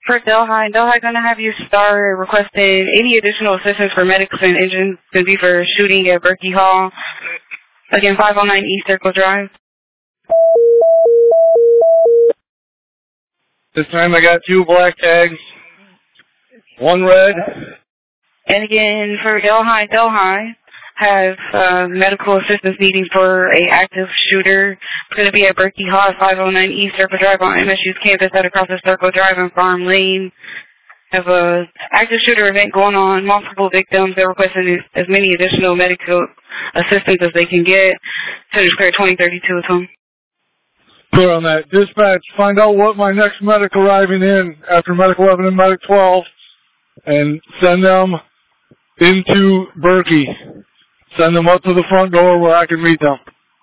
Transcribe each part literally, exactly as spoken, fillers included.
For Delhi, Delhi going to have you start requesting any additional assistance for medics and engines to be for shooting at Berkey Hall. Again, five oh nine East Circle Drive. This time I got two black tags, one red. And again, for Delhi, Delhi has uh, medical assistance needing for a active shooter. It's going to be at Berkey Hall, five oh nine East Circle Drive on M S U's campus at across the Circle Drive and Farm Lane. Have a active shooter event going on, multiple victims. They're requesting as many additional medical assistance as they can get. Center Square twenty thirty-two is home. Clear on that. Dispatch, find out what my next medic arriving in after Medic eleven and Medic twelve, and send them into Berkey. Send them up to the front door where I can meet them.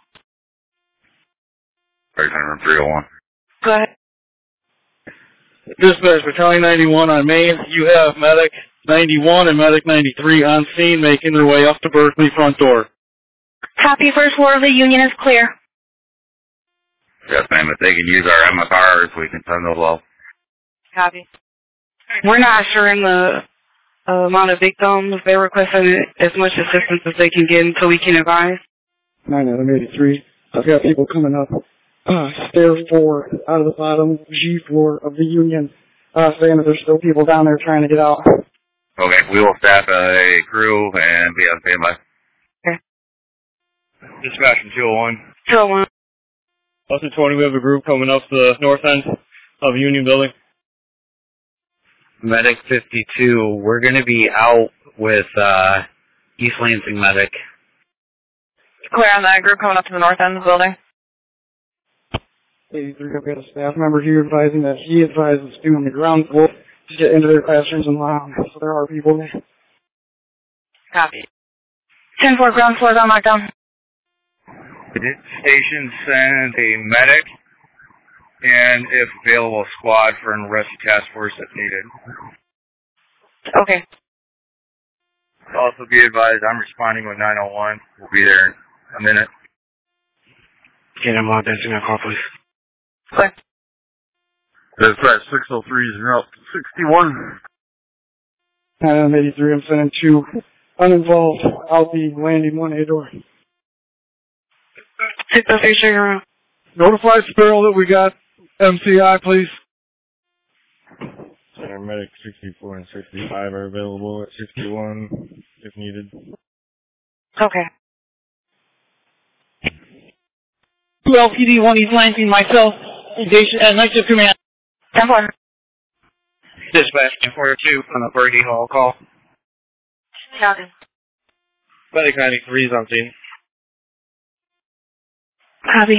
Number three oh one. Go ahead. Dispatch, Battalion ninety-one on Main. You have Medic ninety-one and Medic ninety-three on scene making their way up to Berkeley front door. Copy. First floor of the Union is clear. Yes, ma'am. If they can use our M F Rs, we can send those well. Copy. We're not sure in the uh, amount of victims. They're requesting as much assistance as they can get until we can advise. nine eleven eighty-three. I've got people coming up. Uh, stair four out of the bottom G floor of the Union. Uh, saying that there's still people down there trying to get out. Okay, we will staff a crew and be on standby. Okay. Dispatch from two oh one. two oh one. Austin twenty, we have a group coming up the north end of the Union Building. Medic fifty-two, we're going to be out with uh, East Lansing Medic. Clear on that group coming up to the north end of the building. eighty-three, I've got a staff member here advising that he advises students on the ground floor to get into their classrooms and lounge. So there are people there. Copy. ten four, ground floor is on lockdown. Station send a medic and, if available, squad for an rescue task force if needed. Okay. Also be advised, I'm responding with nine oh one. We'll be there in a minute. Get him logged into that call, please. Clear. Dispatch six oh three is route sixty-one. nine eleven eighty-three, I'm sending two uninvolved out the landing one A door. six oh three, Sugar Room. Notify Sparrow that we got M C I, please. Center Medic sixty-four and sixty-five are available at sixty-one if needed. Okay. two L P D one East Lansing, myself, Station, uh, Night Shift Command. ten four. Dispatch ten four two on the Berkey Hall call. Copy. Medic ninety-three is on scene. Copy.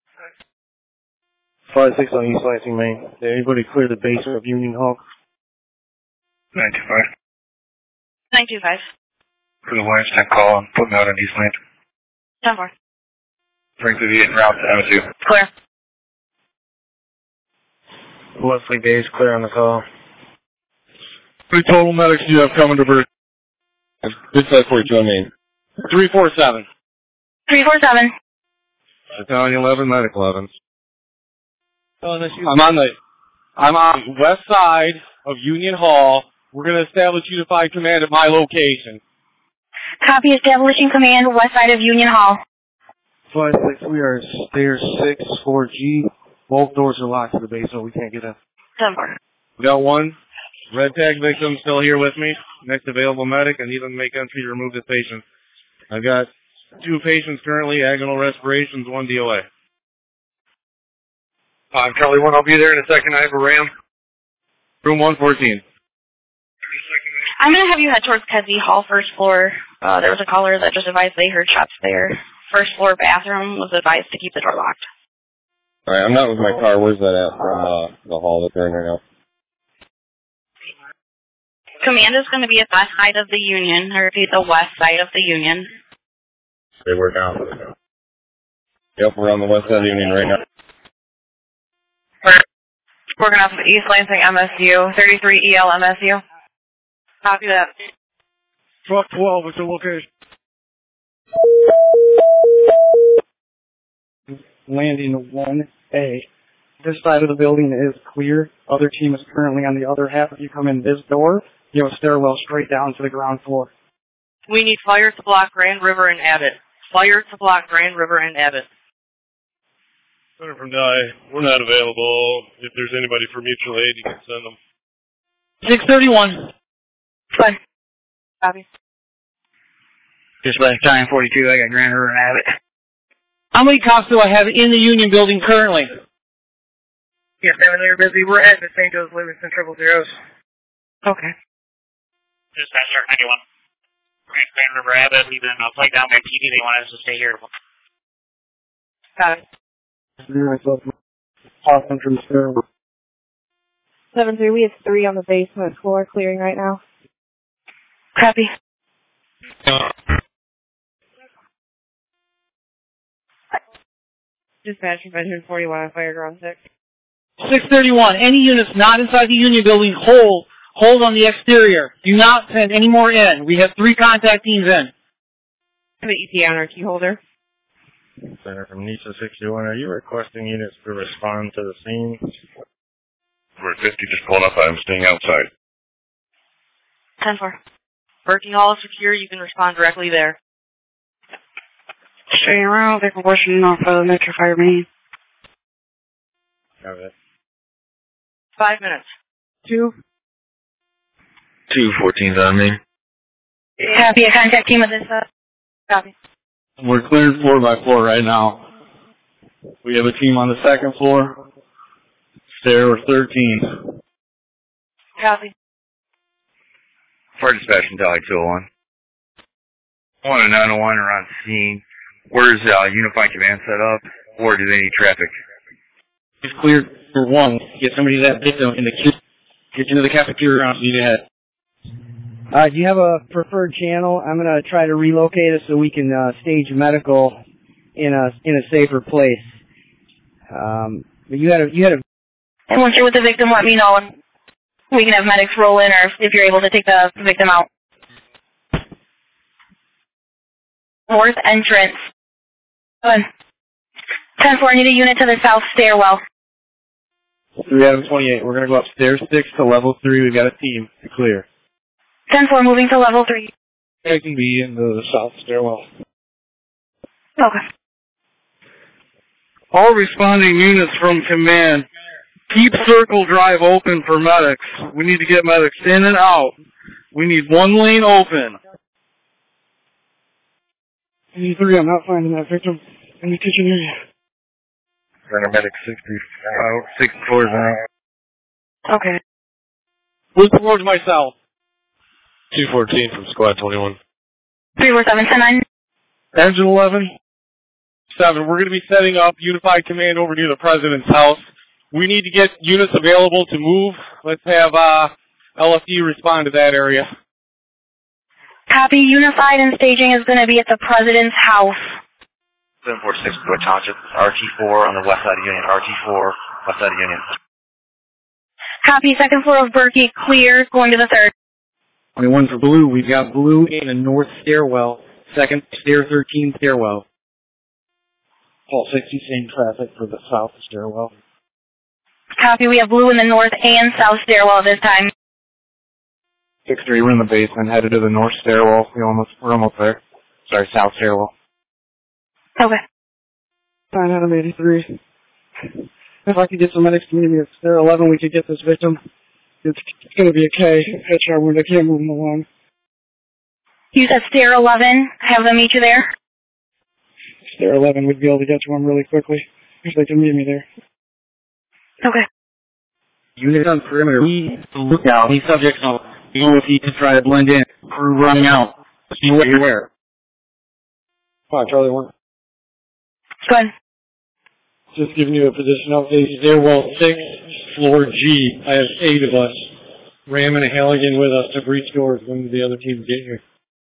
five six on East Lansing, Maine. Did anybody clear the basement of Union Hall? nine two five. nine two five. For the wires ten call and put me out on East Lane. ten four. Bring to the en route to M two. Clear. Wesley Days clear on the call. Three total medics you have coming to Berkey. Dispatch forty-two on Maine. three four seven. three four seven. Battalion eleven, Medic eleven. I'm on the, I'm on the west side of Union Hall. We're going to establish unified command at my location. Copy. Establishing command west side of Union Hall. five six, we are stairs six, four G. Both doors are locked to the basement. We can't get in. ten four. We got one red tag victim still here with me. Next available medic. I need them to make entry to remove this patient. I've got two patients currently, agonal respirations, one D O A. I'm Charlie one. I'll be there in a second. I have a ram. Room one fourteen. I'm going to have you head towards Kedzie Hall, first floor. Uh, there was a caller that just advised they heard shots there. First floor bathroom was advised to keep the door locked. Alright, I'm not with my car. Where's that at from uh, the hall that they're in right now? Command is going to be at the west side of the Union, or repeat, the west side of the Union. They were down. Yep, we're on the west side of the Union right now. We're working off of East Lansing M S U, thirty-three E L M S U. Copy that. Truck twelve, what's the location? Landing one A. This side of the building is clear. Other team is currently on the other half. If you come in this door, you have a stairwell straight down to the ground floor. We need fire to block Grand River and Abbott. Fire to block Grand River and Abbott. Center from Dye, we're not available. If there's anybody for mutual aid, you can send them. six thirty-one. Fine. Copy. Dispatch time forty-two, I got Grand River and Abbott. How many cops do I have in the Union building currently? Yes, seven, they're busy. We're at the Saint Joe's Livingston triple zeros. Okay. Dispatch Shark ninety-one. Grand, Grand River Abbott, we've been uh, flagged down by P D. They want us to stay here. Got it. Myself, off entrance stairwell. seven three, we have three on the basement floor clearing right now. Copy. Dispatch Convention forty-one on fire ground six. six thirty-one. Any units not inside the Union building, hold. Hold on the exterior. Do not send any more in. We have three contact teams in. I have an E T on our key holder. Center from NISA sixty-one, are you requesting units to respond to the scene? We're at fifty, just pulling up. I'm staying outside. ten four. Berkey Hall is secure. You can respond directly there. Stay around. They're pushing off of the Metro Fire Main. Got it. Five minutes. Two. two fourteen's on me. Copy. A contact team of this. Uh, Copy. We're cleared floor by floor right now. We have a team on the second floor. Stair thirteen. Copy. Fire dispatch from Delhi two oh one. one and nine oh one are on scene. Where's uh, Unified Command set up? Or do they need traffic? It's cleared for one. Get somebody to that victim in the kitchen. Get into the cafeteria and need ahead. Uh, do you have a preferred channel? I'm gonna try to relocate us so we can uh, stage medical in a in a safer place. Um, but you had a you had a. and once you're with the victim, let me know, and we can have medics roll in, or if you're able to take the victim out. North entrance. Good. ten four, I need a unit to the south stairwell. three out of twenty-eight. We're going to go upstairs six to level three. We've got a team to clear. ten four, moving to level three. I can be in the south stairwell. Okay. All responding units from command, keep Circle Drive open for medics. We need to get medics in and out. We need one lane open. three, I'm not finding that victim in the kitchen area. Paramedic sixty-four, sixty-four is on. Okay. Move towards myself. two fourteen from Squad twenty-one. three four seven, ten nine. Engine eleven. Seven, we're going to be setting up Unified Command over near the President's house. We need to get units available to move. Let's have uh, L F D respond to that area. Copy. Unified and staging is going to be at the President's house. seven four six, Wood Township, R T four on the west side of Union, R T four, west side of Union. Copy. Second floor of Berkey, clear, going to the third. twenty-one for blue. We've got blue in the north stairwell. Second, stair thirteen stairwell. Paul sixty, same traffic for the south stairwell. Copy. We have blue in the north and south stairwell this time. six three, we're in the basement, headed to the north stairwell. We're almost, we're almost there. Sorry, south stairwell. Okay. nine out of eighty-three. If I could get some medics to meet me at stair eleven, we could get this victim. It's, it's going to be a K. Head shot wound. I can't move him along. You said stair eleven. Have them meet you there. Stair eleven, we'd be able to get to him really quickly if they can meet me there. Okay. Unit on perimeter. We look out. Any subjects on O T to try to blend in. Crew running out. See what you wear. Five, Charlie one. Go ahead. Just giving you a position update. Stairwell six, floor G. I have eight of us. Ram and a Halligan with us to breach doors when the other teams get here.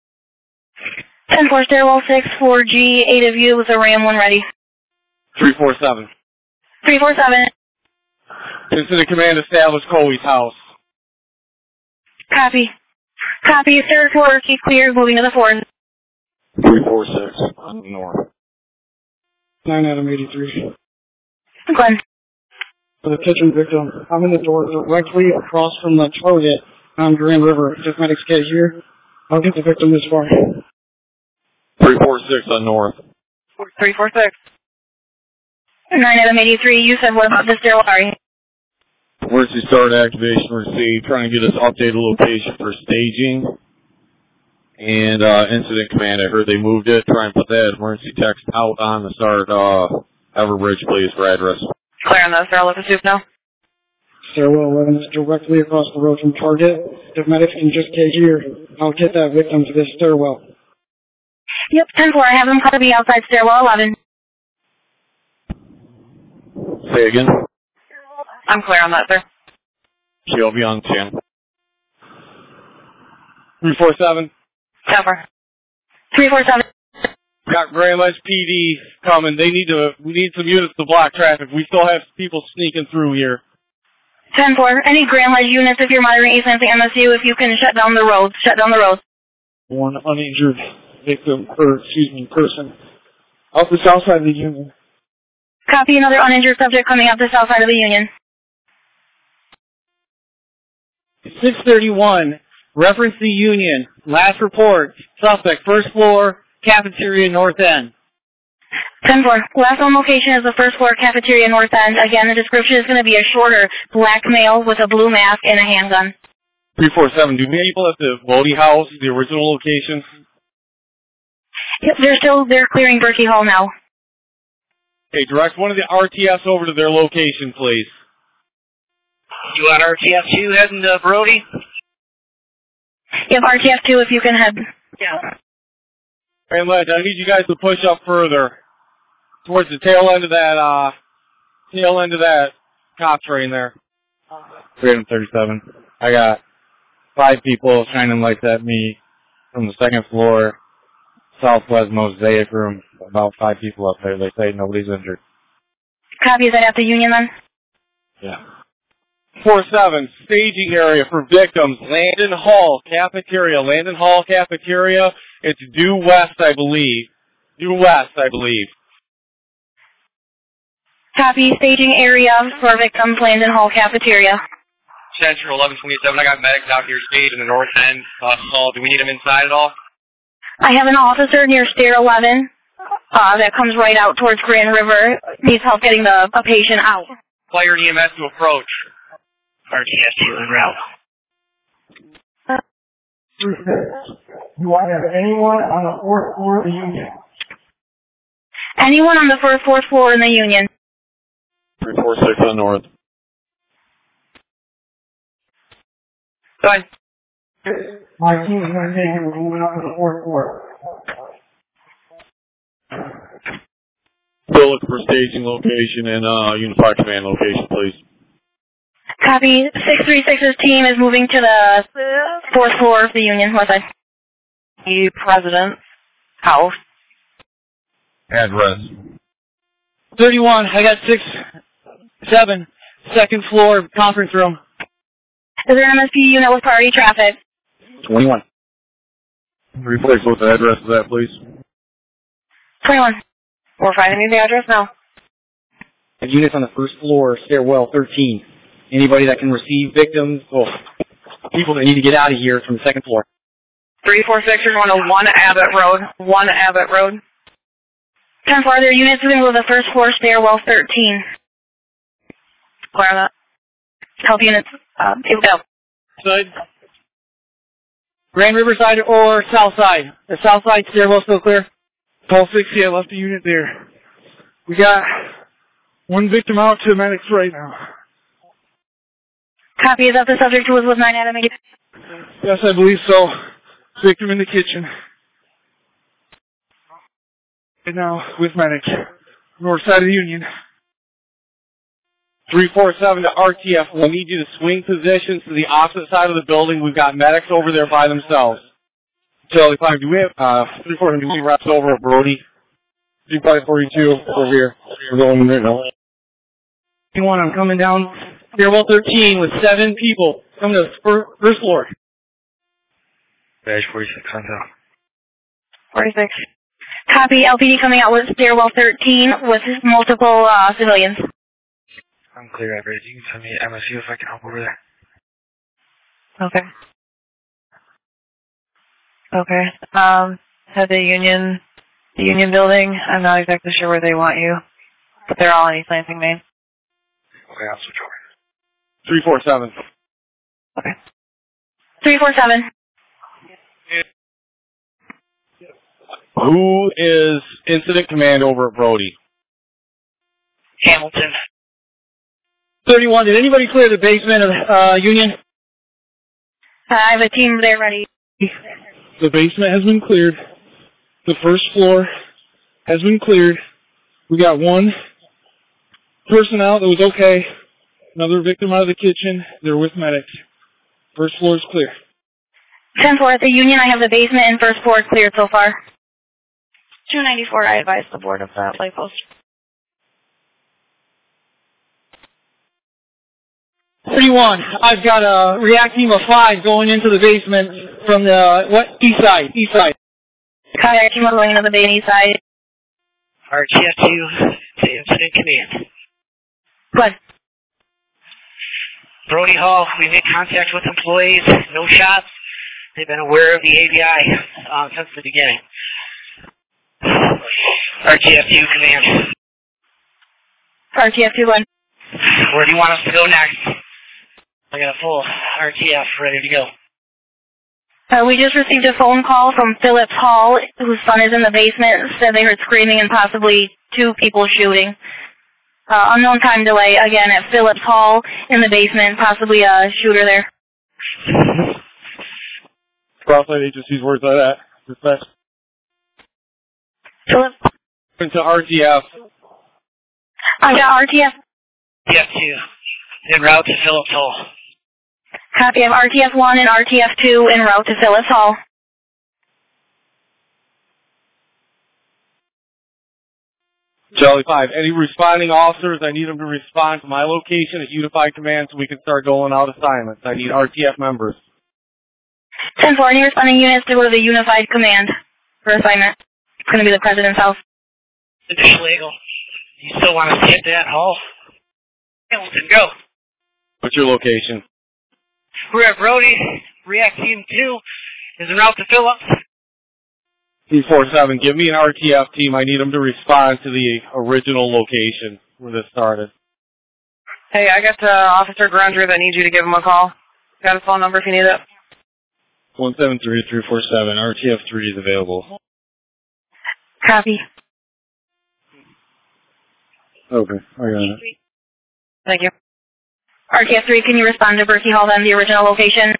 ten four, stairwell six, floor G, eight of you with a Ram one ready. three four seven. three four seven. Incident command established Coley's house. Copy. Copy. Third floor, keep clear, moving to the fourth. three four six, on the north. nine out of eighty-three. Glenn. For the kitchen victim, I'm in the door directly across from the target on Grand River. Just medics get here. I'll get the victim this far. three four six on north. three four six. nine Adam eighty-three, you said what about the stairwell? Sorry. Emergency start activation received. Trying to get us updated location for staging. And uh, incident command, I heard they moved it. Try and put that emergency text out on the start uh, Everbridge, please, for address. Clear on the stairwell with the soup now. Stairwell eleven is directly across the road from target. If medics can just get here, I'll get that victim to this stairwell. Yep, ten four, I have them call me outside stairwell eleven. Say again? I'm clear on that, sir. She'll be on ten. three four seven. ten four. three four seven. Got Grand Ledge P D coming. They need to, we need some units to block traffic. We still have people sneaking through here. ten four, any Grand Ledge units if you're monitoring East Lansing M S U, if you can shut down the roads, shut down the roads. One uninjured victim, or excuse me, person. Off the south side of the Union. Copy, another uninjured subject coming up the south side of the Union. six thirty-one, reference the Union. Last report, suspect, first floor, cafeteria, north end. ten four, last known location is the first floor cafeteria, north end. Again, the description is going to be a shorter black male with a blue mask and a handgun. three four seven, do we have people at the Lodi House, the original location? Yep, they're still, they're clearing Berkey Hall now. Okay, direct one of the R T S over to their location, please. You on R T S two heading to Brody? Yep, R T S two if you can head. Yeah. And Ledge, I need you guys to push up further towards the tail end of that, uh, tail end of that cop train there. three thirty-seven. I got five people shining lights at me from the second floor, southwest mosaic room. About five people up there. They say nobody's injured. Copy, is that at the Union then? Yeah. four seven, staging area for victims, Landon Hall cafeteria, Landon Hall cafeteria. It's due west, I believe. Due west, I believe. Copy, staging area for victims, Landon Hall cafeteria. Central eleven twenty-seven, I got medics out here stage in the north end. Uh, hall. Do we need them inside at all? I have an officer near stair eleven uh, that comes right out towards Grand River. Needs help getting the a patient out. Fire E M S to approach. R T S two en route. Do I have anyone on the fourth floor of the Union? Anyone on the first fourth floor in the Union? three four six on north. Go ahead. My team is going to take him moving on to the fourth floor. Bill, look for staging location and uh, unified command location, please. Copy. six three six's team is moving to the fourth floor of the Union. West side. The President's house. Address. thirty-one, I got six, seven, second floor conference room. Is there an M S P unit with priority traffic? twenty-one. three four six, what's the address of that, please? twenty-one. We're finding the address now. Units on the first floor, stairwell thirteen. Anybody that can receive victims, oh, people that need to get out of here from the second floor. three four six, you're going to one Abbott Road. one Abbott Road. ten four, their units moving to the first floor, stairwell thirteen. Clear that. Help units, uh, here we go. Side. Grand River side or south side? The south side stairwell still clear? Paul six, yeah, left a unit there. We got one victim out to the medics right now. Copy, is that the subject who was with nine Adam eighty? Yes, I believe so. Victim in the kitchen. Right now, with medics. North side of the Union. three four seven to R T F. We need you to swing positions to the opposite side of the building. We've got medics over there by themselves. Charlie five, do we have, uh, three four, do we reps over at Brody? three five forty-two over here. We're going there now. twenty-one, I'm coming down stairwell thirteen with seven people coming to the first floor. Badge forty-six, on top. forty-six. Copy, L P D coming out with stairwell thirteen with multiple uh, civilians. I'm clear, Everett. You can send me M S U if I can help over there. Okay. Okay. Um, head the Union, the Union building. I'm not exactly sure where they want you, but they're all in East Lansing, Maine. Okay, I'll switch over. three four seven. Okay. three four seven. Who is incident command over at Brody? Hamilton. thirty-one, did anybody clear the basement of uh, Union? I have a team there ready. The basement has been cleared. The first floor has been cleared. We got one person out that was okay. Another victim out of the kitchen. They're with medics. First floor is clear. ten four at the Union. I have the basement and first floor cleared so far. two ninety-four, I advised the board of that light post. thirty-one, I've got a react team of five going into the basement from the what east side, east side. Kayak team going into the basement east side. R T F two to incident command. Good. Brody Hall, we made contact with employees, no shots. They've been aware of the A B I um, since the beginning. R T F two command. R T F two one. Where do you want us to go next? I got a full R T F ready to go. Uh, we just received a phone call from Phillips Hall, whose son is in the basement, said they heard screaming and possibly two people shooting. Uh, unknown time delay, again, at Phillips Hall in the basement, possibly a shooter there. Crossline agencies, words like that. Dispatch. Phillips. Into R T F. I got R T F. R T F two, en route to Phillips Hall. Copy of R T F one and R T F two en route to Phillips Hall. Charlie five, any responding officers, I need them to respond to my location at Unified Command so we can start going out assignments. I need R T F members. ten four, any responding units to go to the Unified Command for assignment. It's going to be the President's house. Additional Eagle, you still want us to hit that hall? Hamilton, go. What's your location? We're at Brody. React Team two is en route to Phillips. three four seven, give me an R T F team. I need them to respond to the original location where this started. Hey, I got uh, Officer Grunger that needs you to give him a call. Got his phone number if you need it. one seven three, three four seven, R T F three is available. Copy. Okay, I got it. Thank you. R T F three, can you respond to Berkey Hall then, the original location?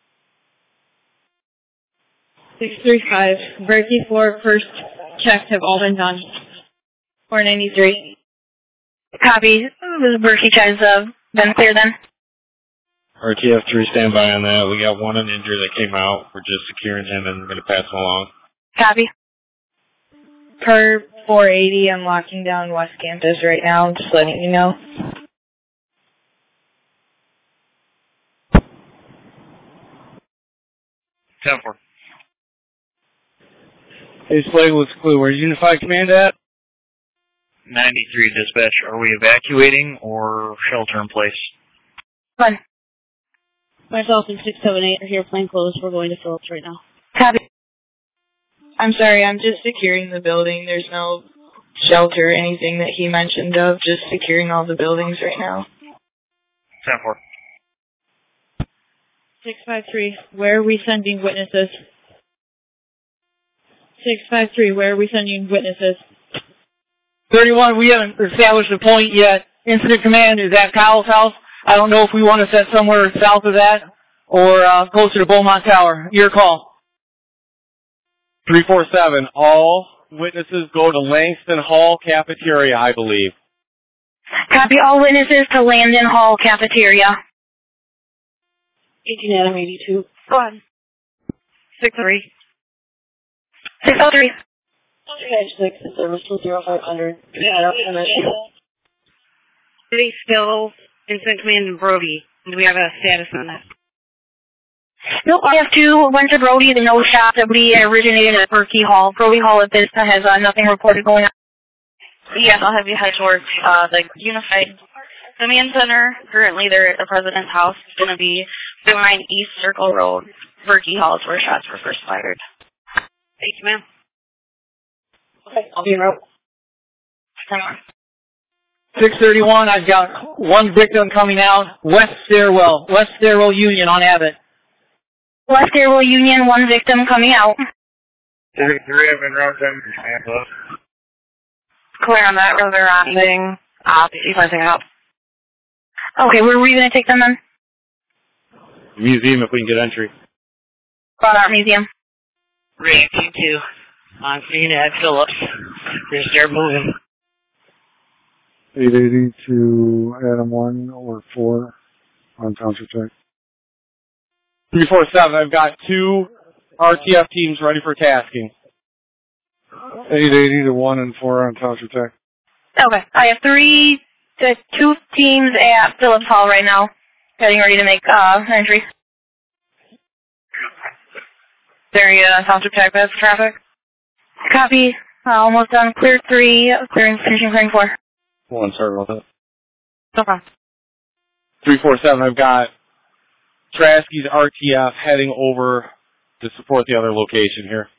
six three five, Berkey floor first checks have all been done. four ninety-three. Copy. The Berkey checks have been cleared then? R T F three, stand by on that. We got one uninjured that came out. We're just securing him and going to pass him along. Copy. Per four eighty, I'm locking down West Campus right now, just letting you know. ten four. Hey, Slade, what's clue? Where's Unified Command at? ninety-three dispatch. Are we evacuating or shelter in place? Fine. Myself and six seven eight are here plainclothes. We're going to Phillips right now. Copy. I'm sorry, I'm just securing the building. There's no shelter or anything that he mentioned of, just securing all the buildings right now. ten four. six five three, where are we sending witnesses? six five three, where are we sending witnesses? thirty-one, we haven't established a point yet. Incident command is at Kyle's house. I don't know if we want to set somewhere south of that or uh, closer to Beaumont Tower. Your call. three four seven, all witnesses go to Langston Hall Cafeteria, I believe. Copy all witnesses to Landon Hall Cafeteria. eighteen Adam eighty-two. Go on. six three. six oh three. six, service to zero five hundred. Yeah, City still incident command in Brody. Do we have a status on that? Nope, I have two. Went to Brody. The no shot that we originated at Berkey Hall. Brody Hall at Vista has uh, nothing reported going on. Yes, I'll have you head towards uh, the Unified Command Center, currently they're at the President's house. It's going to be behind East Circle Road, Berkey Hall is where shots were first fired. Thank you, ma'am. Okay, I'll be en route. Come on. six thirty-one, I've got one victim coming out, West Stairwell, West Stairwell Union on Abbott. West Stairwell Union, one victim coming out. thirty-three, I've been route ten, stand up. Clear on that road, they're on thing. Uh, sequencing out. Okay, where were you going to take them then? Museum if we can get entry. Broad Art Museum. Ray Team two. On scene at Phillips. Just start moving. eight eighty to Adam one or four on Township Tech. three four seven, I've got two R T F teams ready for tasking. eight eighty to one and four on Township Tech. Okay, I have three, to two teams at Phillips Hall right now, getting ready to make uh, entry. There you go, Township Tech, that's traffic. Copy. Uh, almost done. Clear three, clearing, finishing clearing four. One, sorry about that. No problem. three four seven, I've got Trasky's R T F heading over to support the other location here.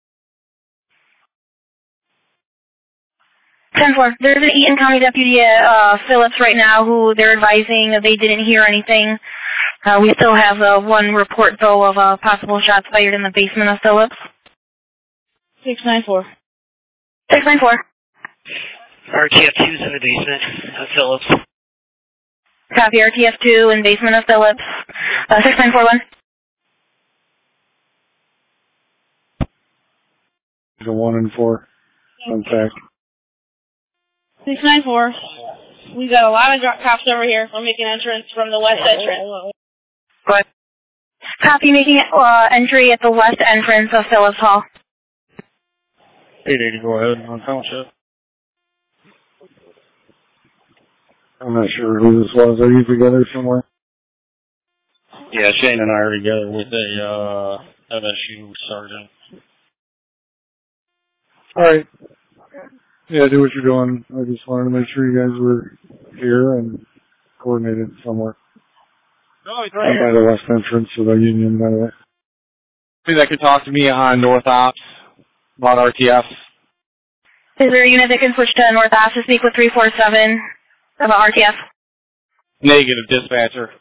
ten four. There's an Eaton County deputy at uh, Phillips right now who they're advising that they didn't hear anything. Uh, we still have uh, one report, though, of uh, possible shots fired in the basement of Phillips. six nine four. six nine four. R T F two's in the basement of Phillips. Copy, R T F two in basement of Phillips. Uh, six nine four one. The one and four. Contact. six nine four. We got a lot of drop cops over here. We're making entrance from the west entrance. Go ahead. Copy, making uh, entry at the west entrance of Phillips Hall. eight eighty, go ahead on Township. I'm not sure who this was. Are you together somewhere? Yeah, Shane and I are together with a uh, M S U sergeant. All right. Yeah, do what you're doing. I just wanted to make sure you guys were here and coordinated somewhere. No, he's right by the west entrance of the Union, by the way. Maybe that could talk to me on North Ops about R T F. Is there a unit that can switch to North Ops to speak with three four seven about R T F? Negative, dispatcher.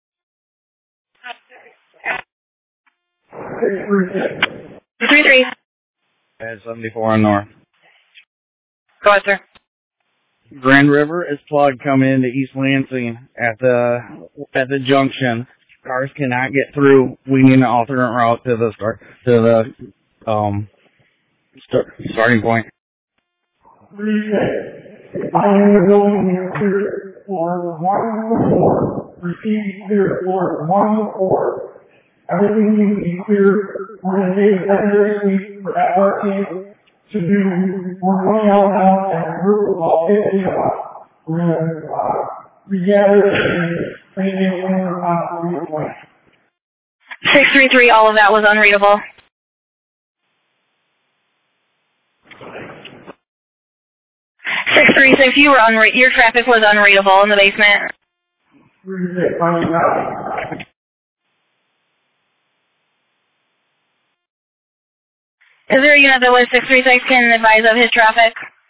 three three. And seventy-four on North. Go ahead, sir. Grand River is plugged coming into East Lansing at the at the junction. Cars cannot get through. We need an alternate route to the start to the um start, starting point. six three three, all of that was unreadable. six three six, you were unre- your traffic was unreadable in the basement. Is there a unit that was six three six can advise of his traffic?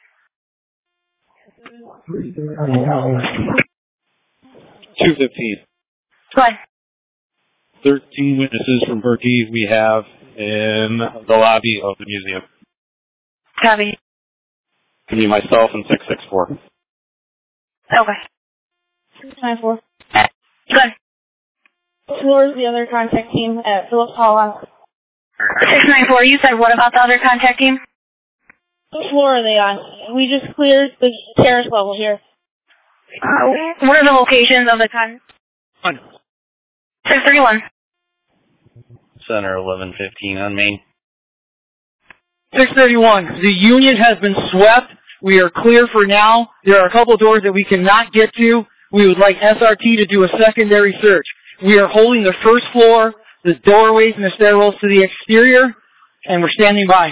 two fifteen. Go ahead. thirteen witnesses from Berkey we have in the lobby of the museum. Copy. Can be myself and six six four. Okay. six nine four. Good. Where's the other contact team at Phillips Hall on? six nine four, you said what about the other contact team? What floor are they on? We just cleared the terrace level here. Uh, what are the locations of the con? One. six three one. Center eleven fifteen on Main. six thirty-one. The Union has been swept. We are clear for now. There are a couple doors that we cannot get to. We would like S R T to do a secondary search. We are holding the first floor, the doorways and the stairwells to the exterior, and we're standing by.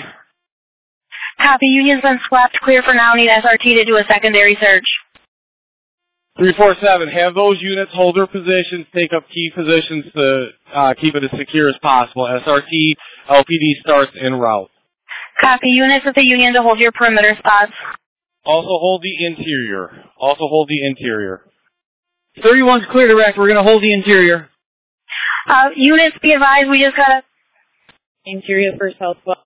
Copy. Union's been swept. Clear for now. Need S R T to do a secondary search. three four seven, have those units hold their positions, take up key positions to uh, keep it as secure as possible. S R T, L P D starts en route. Copy. Units with the Union to hold your perimeter spots. Also hold the interior. Also hold the interior. thirty-one's clear direct. We're going to hold the interior. Uh, units, be advised, we just got a... Interior first health spot.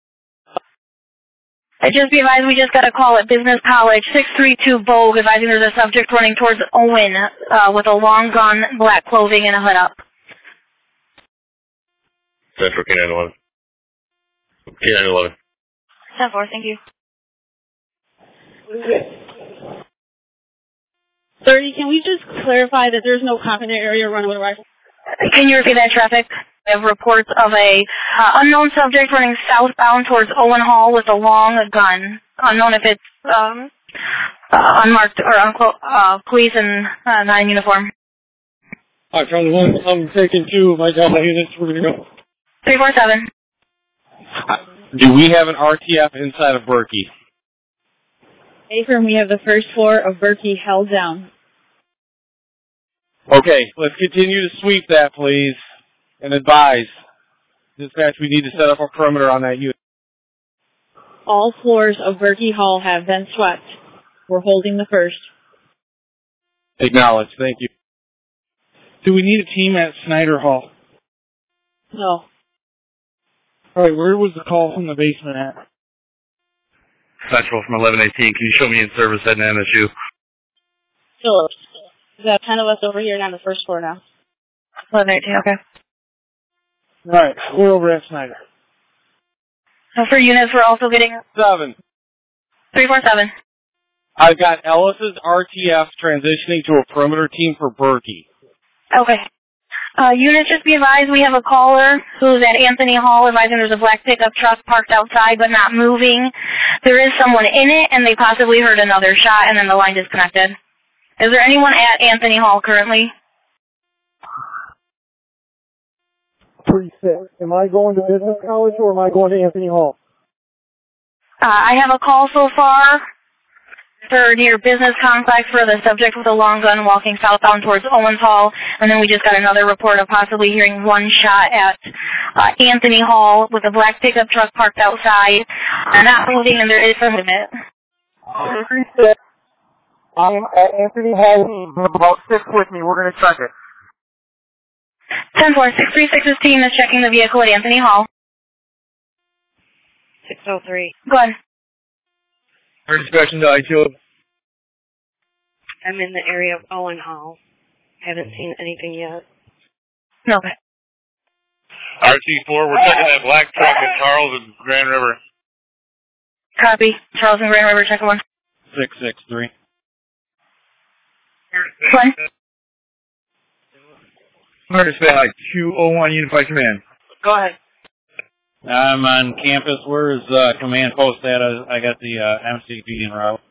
Uh, just be advised, we just got a call at Business College, six three two Vogue, advising there's a subject running towards Owen uh, with a long gun, black clothing, and a hood up. Central K nine eleven. K nine eleven. ten four, thank you. thirty, can we just clarify that there's no confident area running with a rifle? Can you repeat that, traffic? We have reports of a uh, unknown subject running southbound towards Owen Hall with a long gun. Unknown if it's um, uh, unmarked or unclo- uh, police in uh, non-uniform. I found one. I'm taking two of my Delta units. We're going to go. three four seven. Do we have an R T F inside of Berkey? Affirm, we have the first floor of Berkey held down. Okay, let's continue to sweep that, please, and advise. Dispatch, we need to set up a perimeter on that unit. All floors of Berkey Hall have been swept. We're holding the first. Acknowledge, thank you. Do we need a team at Snyder Hall? No. All right, where was the call from the basement at? Central from eleven eighteen. Can you show me in service at an M S U? Phillips. We got ten of us over here and on the first floor now. eleven eighteen, okay. All right, we're over at Snyder. So for units, we're also getting... Seven. three four seven. I've got Ellis's R T F transitioning to a perimeter team for Berkey. Okay. Uh, units, just be advised, we have a caller who's at Anthony Hall advising there's a black pickup truck parked outside but not moving. There is someone in it, and they possibly heard another shot, and then the line disconnected. Is there anyone at Anthony Hall currently? Three six. Am I going to Business College or am I going to Anthony Hall? Uh, I have a call so far for near Business Complex for the subject with a long gun walking southbound towards Owens Hall, and then we just got another report of possibly hearing one shot at uh, Anthony Hall with a black pickup truck parked outside, and not moving, and there is some movement. Three six. I'm at Anthony Hall. About six with me. We're going to check it. ten four, six three six's team is checking the vehicle at Anthony Hall. six oh three. Go ahead. Inspection to I two. I'm in the area of Owen Hall. Haven't seen anything yet. Okay. R T four, we're checking that black truck at Charles and Grand River. Copy. Charles and Grand River, check one. six six three. One. Dispatch, two oh one Unified Command. Go ahead. I'm on campus. Where is uh, command post at? I, I got the uh, M C P en route.